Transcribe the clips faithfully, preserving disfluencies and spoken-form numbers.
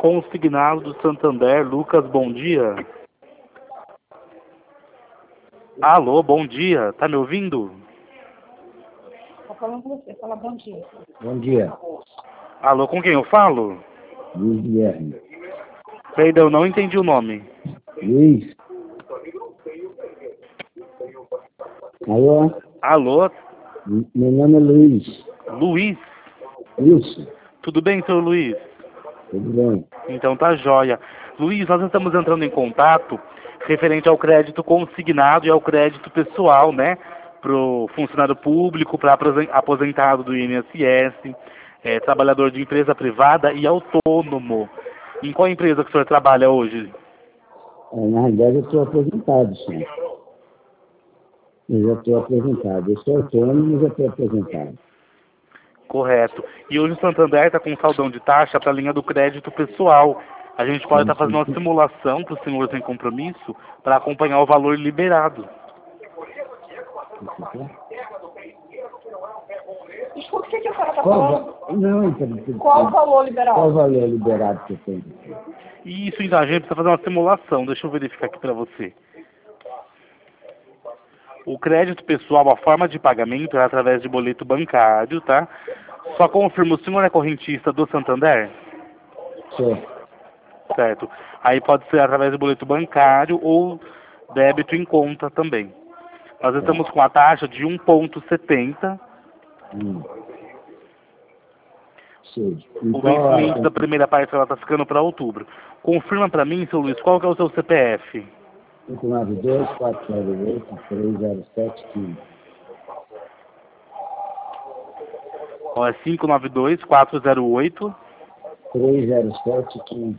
consignado do Santander. Lucas, bom dia. Alô, bom dia. Tá me ouvindo? Tô falando com você, fala bom dia. Bom dia. Alô, com quem eu falo? Luiz Guilherme. Perdão, não entendi o nome. Luiz. Alô? Alô, Meu nome é Luiz. Luiz. Isso. Tudo bem, seu Luiz? Tudo bem. Então tá joia. Luiz, nós estamos entrando em contato referente ao crédito consignado e ao crédito pessoal, né? Pro funcionário público, para aposentado do I N S S, é, trabalhador de empresa privada e autônomo. Em qual empresa que o senhor trabalha hoje? É, na realidade, eu estou aposentado, sim. Eu já estou aposentado. Eu sou autônomo e já estou aposentado. Correto. E hoje o Santander está com um saldão de taxa para a linha do crédito pessoal. A gente pode estar fazendo uma simulação para o senhor sem compromisso para acompanhar o valor liberado. Desculpa, o que, que a senhora está Qual, falando? va- não, então, Qual o valor liberal? qual o valor liberado que eu tenho? Isso, então, a gente precisa fazer uma simulação. Deixa eu verificar aqui para você. O crédito pessoal, a forma de pagamento é através de boleto bancário, tá? Só confirma, o senhor é correntista do Santander? Sou. Certo. Aí pode ser através de boleto bancário ou débito em conta também. Nós estamos com a taxa de um vírgula setenta. Hum. Sei. O Então, vencimento a- da primeira parcela está ficando para outubro. Confirma para mim, seu Luiz, qual que é o seu C P F? cinco nove dois, quatro nove oito, três zero sete, quinze. Ó, é cinco nove dois, quatro zero oito, três zero sete, quinze.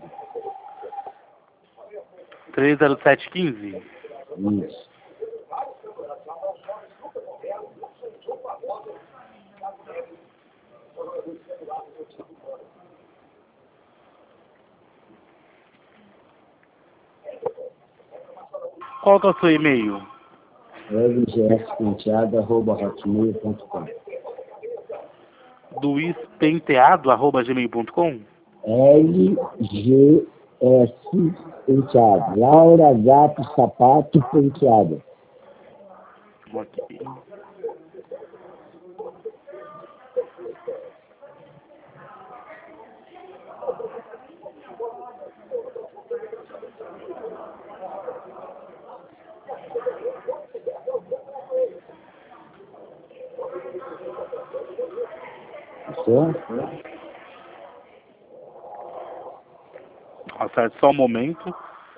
três zero sete um cinco. Isso. Qual que é o seu e-mail? l g s penteado arroba hotmail ponto com. luizpenteado arroba gmail ponto com. L G S penteado. Laura Gato Sapato Penteado. Ok. Isso? Tá certo, só um momento.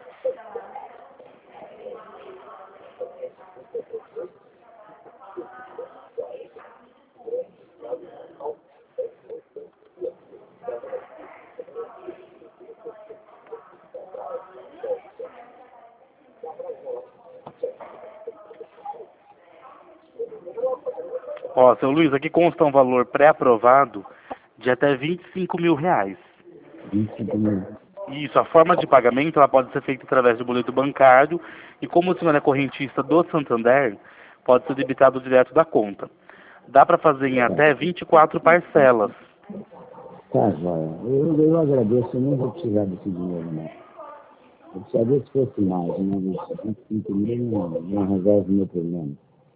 Ó, seu Luiz, aqui consta um valor pré-aprovado de até vinte e cinco mil reais. vinte e cinco mil. Isso, a forma de pagamento ela pode ser feita através de boleto bancário e como o senhor é correntista do Santander, pode ser debitado direto da conta. Dá para fazer em até vinte e quatro parcelas. Tá, joia. Eu, eu agradeço, eu não vou precisar desse dinheiro, não. Eu precisaria se fosse mais, né? vinte e cinco mil não, não resolve o meu problema.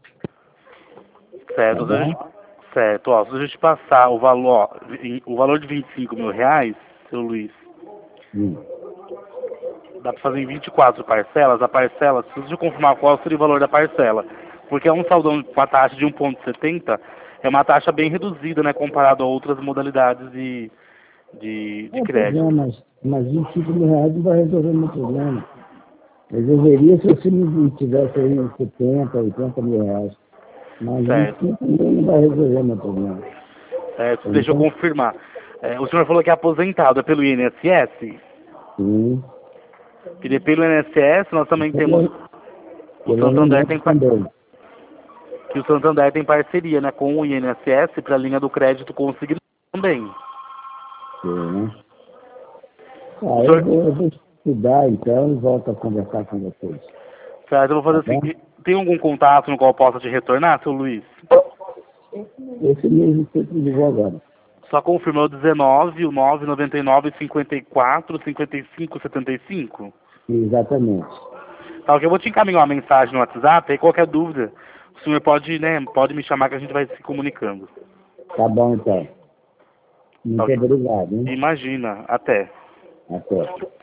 Certo, Tá se a gente, certo, ó, se a gente passar o valor, ó, em- o valor de vinte e cinco mil reais, seu Luiz, Hum. dá para fazer em vinte e quatro parcelas. A parcela, se você confirmar qual seria o valor da parcela, porque é um saldão com a taxa de um vírgula setenta, é uma taxa bem reduzida, né, comparado a outras modalidades de, de, de É, pois é, crédito. mas, mas vinte e cinco mil reais não vai resolver o meu problema. Resolveria se você me tivesse aí uns setenta, oitenta mil reais. Mas vinte Certo, e cinco mil não vai resolver o meu problema. certo, deixa eu Então, confirmar. É, o senhor falou que é aposentado, é pelo I N S S? sim. E pelo I N S S nós também temos, o Pelo Santander tem, menos par- também. que o Santander tem parceria, né, com o I N S S para a linha do crédito consignado também. Sim, né? Ah, O eu senhor, vou, eu vou estudar então e volto a conversar com vocês. certo, eu vou fazer Tá o bom? seguinte, tem algum contato no qual eu possa te retornar, seu Luiz? Esse mesmo que eu te digo agora. Só confirmou dezenove, o nove nove nove, cinquenta e quatro, cinquenta e cinco, setenta e cinco? Exatamente. Tá, ok, eu vou te encaminhar uma mensagem no WhatsApp, aí qualquer dúvida, o senhor pode, né, pode me chamar que a gente vai se comunicando. Tá bom, então. Muito Ok. obrigado, hein? Imagina, até. Até.